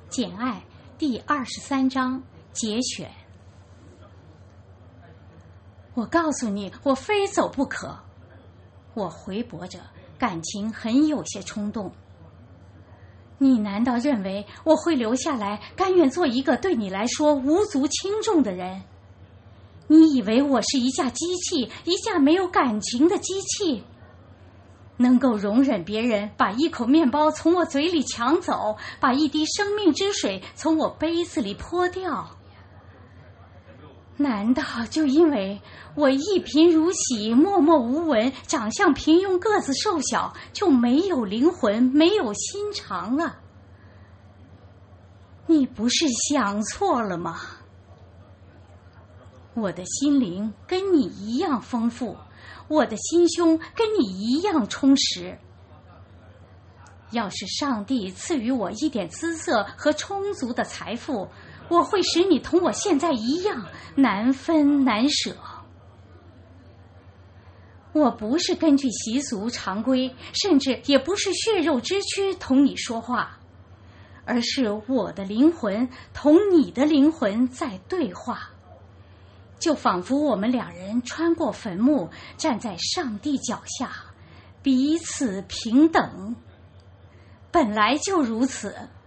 简爱第23章节选。我告诉你，我非走不可。我回驳着，感情很有些冲动。你难道认为我会留下来，甘愿做一个对你来说无足轻重的人？你以为我是一架机器，一架没有感情的机器，能够容忍别人把一口面包从我嘴里抢走，把一滴生命之水从我杯子里泼掉？难道就因为我一贫如洗，默默无闻，长相平庸，个子瘦小，就没有灵魂，没有心肠了？你不是想错了吗？我的心灵跟你一样丰富，我的心胸跟你一样充实。要是上帝赐予我一点姿色和充足的财富，我会使你同我现在一样难分难舍。我不是根据习俗常规，甚至也不是血肉之躯同你说话，而是我的灵魂同你的灵魂在对话，就仿佛我们两人穿过坟墓，站在上帝脚下，彼此平等。本来就如此。